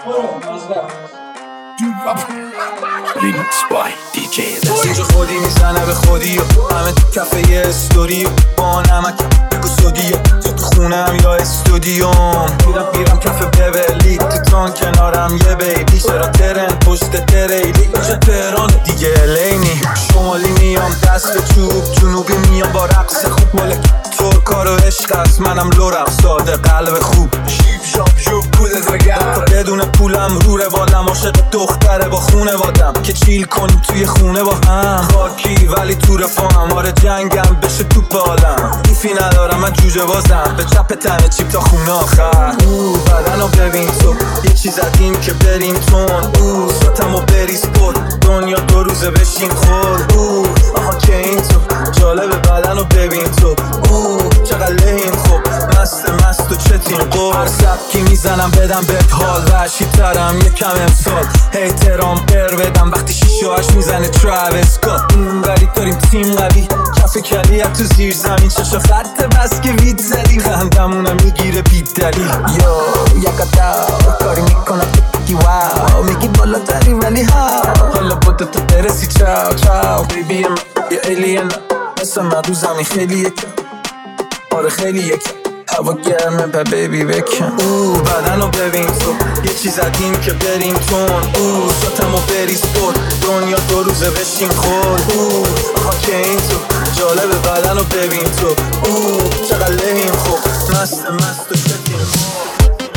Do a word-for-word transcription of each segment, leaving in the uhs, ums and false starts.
Linux by دی جی اینجا خودی میزنه به خودی و همه تو کفه یه استوری و با نمک بگو سودی و تو تو خونم یا استودیوم میرم میرم کفه ببلی تو تان کنارم یه بیبی چرا ترن پشت تریلی اینجا تهران دیگه الینی شمالی میام دست به چوب جنوبی میام با رقص خوب مالک ترکار و عشق است منم لورم ساده قلب خوب شیب شاب شوب پولت بگم بدون پولم رو روالم عاشق دختره با خونه وادم که چیل کنیم توی خونه با هم خاکی ولی تو رفاهم آره جنگم بشه توپ عالم ایفی ندارم من جوجه بازم به چپ تنه چیپ تا خونه آخر او بدنو ببین تو یه چیز عدیم که بریم تون او ساتمو بریز پر دنیا دو روزه بشین خور او آها که این تو جالب بدنو ببین تو او چقدر لحیم خوب مست مست و چتین قول هر سبکی میزنم بدم به حال وحشی ترم یکم امسال هیترام پر بدم وقتی شیشه هاش میزنه تراویس کات اون ولی داریم تیم قوی کف کلیت تو زیر زمین چشا خط بس که وید زدیم خندمونم میگیره بید دلیل یو یکتا کاری میکنم تو بگی واو میگی بالا تری ولی ها حالا بوده تو برسی چاو چاو بیبی من یه ایلین مثل من رو زمین خیلی یکم آره خیلی یکم هوا گرمه به بیبی بکن او بدنو ببین تو یه چیز عدیم که بریم تون او ساتمو بریز پر دنیا دو روزه بشین خور او آها که این تو جالب بدنو ببین تو او چقدر لحیم خوب مست مست و شکیم خوب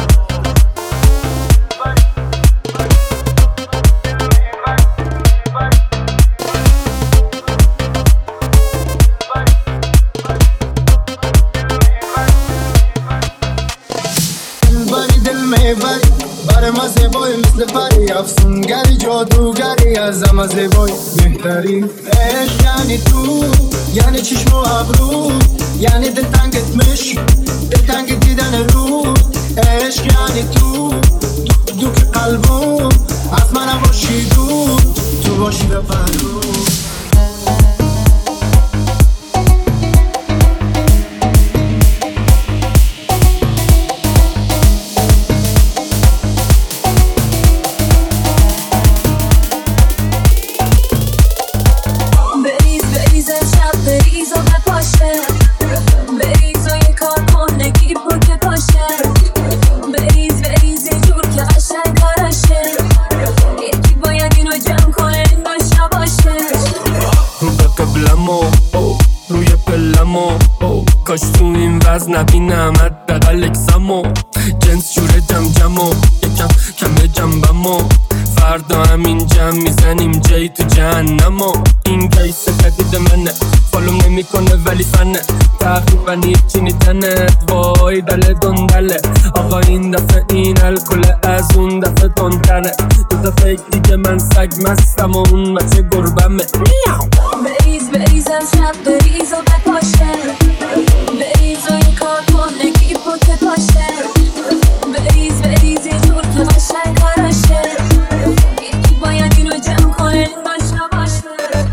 برای ما زیبایی مثل پری افسونگری جادوگری از همه زیبایی بهتری عشق یعنی تو یعنی چشم و ابرو یعنی دلتنگت مش دلتنگ دیدن رو عشق یعنی تو تو دو که قلبم از من باشی دور تو باشی به پرو کاش تو این وزن نبینم حداقل اکسمو جنس جوره جم جمو یکم کم جنبمو فردا همین جم میزنیم جای تو جهنمو این کیس جدید منه فالوم نمی کنه ولی فنه تقریبا هیچی نیتنه وای دل دندله آقا این دفعه این الکل از اون دفعه تندتنه دو دفعه دیگه من سگ مستم و اون بچه گربمه بریز بریزم شب بریز و بپاشه بریز و این کار کن نگی پوته پاشه بریز بریز یه جور که قشنگ کارشه یکی باید اینو جمع کنه این باشه باشه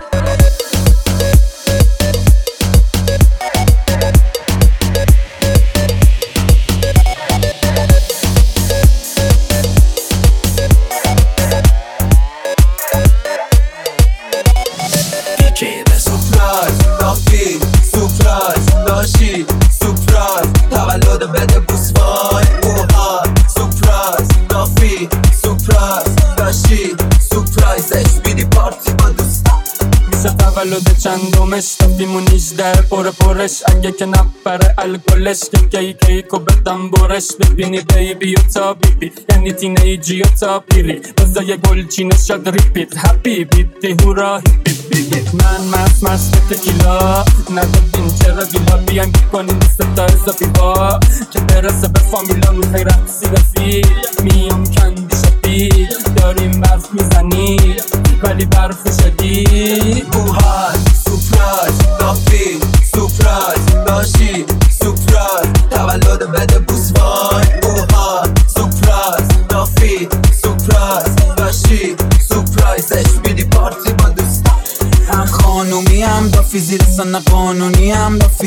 تولد چندمش تفیمون نیجده پر پرش اگه که نپره الکلش که کی کیکو بدم برش ببینی بیبی و تا بیبی یعنی تینیجی و تا پیری بزای گلچینش شد ریپیت هپی بیتی هورا هیپی بیت من مست مست تکیلا ندادین چرا گیلا بیان بکنین ستا اضافی با که برسه به فامیلا میخوای رقصی رفیق میام کندی شدی داریم برف میزنی ولی برف شدی بوهای سپرایز دافی سپرایز داشی سپرایز تولد بده بوسوای بوهای سپرایز دافی سپرایز داشی سپرایزش بیدی پارتی با دوستا هم خانومی هم دافی زیر سن قانونی هم دافی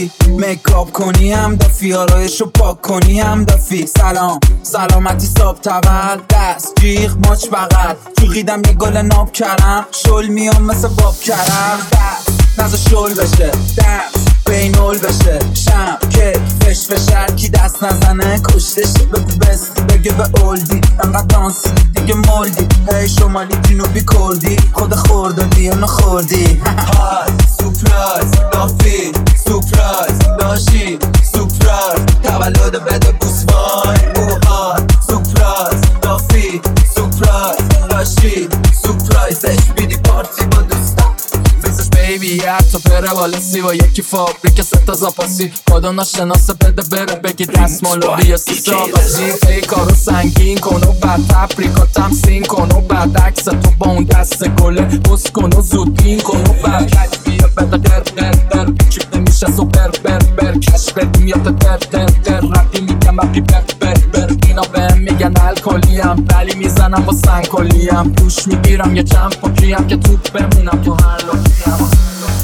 میکاپ کنی هم دافی، آرایشو پاک کنی هم دافی. سلام سلامتی صاحب تول، دست جیغ ماچ بغل، جوغیدم یه گل ناب کرم، شل میام مثل باب کرم. دست نزا شل بشه، دست بینول بشه، شم کیک فش فشر کی دست نزنه کشتشه. بگو بستی بگه به اولدی، انقدر دانسی دیگه مولدی. هی شمالی جنوبی کردی، خود خوردادی یا نخوردی. های سپرایز دافی، سپرایز داشی، سپرایز تولد بده بوسوای. اوهای سپرایز دافی، سپرایز داشی، سپرایزش بیدی پارتی با دوستا. بیبی حتی پره والسی با یکی فابریک ستا زاپاسی. کادو ناشناسه بده بره بگی دستمالو بیا سیسا بازی. ای کارو سنگین کن و بعد تفریکا تمسین کن و بعد عکس تو با اون دست گله بس کن و زودین کن و بعد کج بیا بده در در در پیچیب نمیشه سوپر بر بر کش بدیم یا تا در در در رقی میگم اقی بر بر بر. اینا بهم میگن الکلیم ولی میزنم با سنگکلیم. دوش میگیرم یه چند پاکیم که توپ بمونم تو هر لحظه.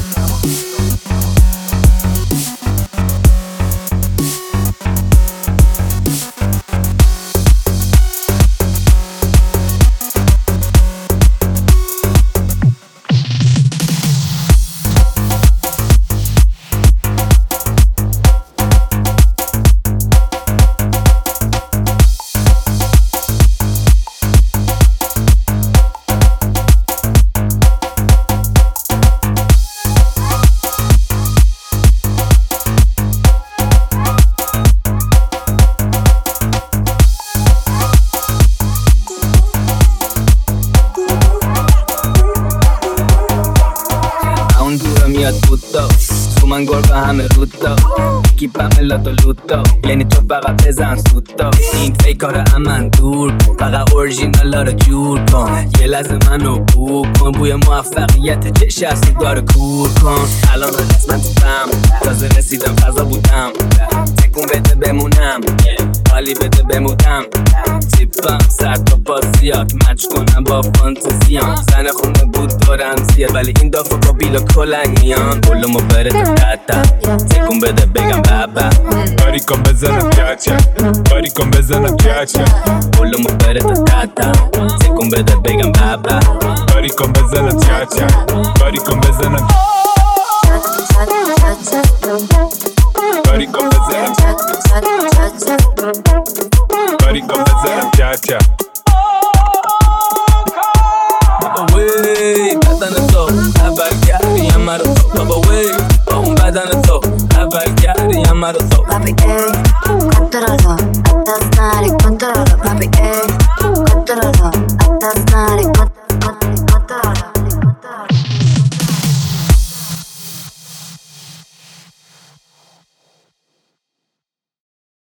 من گربه همه رودا کیپمه لاتو لوتا، یعنی تو فقط بزن سوتا. این فیکار امن دور کن، فقط اورژینالا رو جور کن. یه لحظه منو بو کن، بوی موفقیت چه شخصی داره کور کن. الان رسم من تو فهم، تازه رسیدم فضا بودم. تکون بده بمونم، حالی بده بمونم. تیپم سر تا پاسیاک مچ کنم با فانتزیام. زن خونه بود دارم زیاد ولی این دافا با بیلا کلنگ میان. بلومو بره تا دادا، تکون بده بگم بابا. باری کن بزنم چاچا، باری کن بزنم چاچا. بلومو بره تا دادا، تکون بده بگم بابا. باری کن بزنم چاچا، باری کن بزنم باری کن بزنم باری کن بزنم چاچا. بابا وی بدن تو اول گردیم مرا تو. بابا وی با اون بدن تو اول گردیم مرا تو. Papi, ey, controlo, estás mal y controlo. Papi, ey, controlo,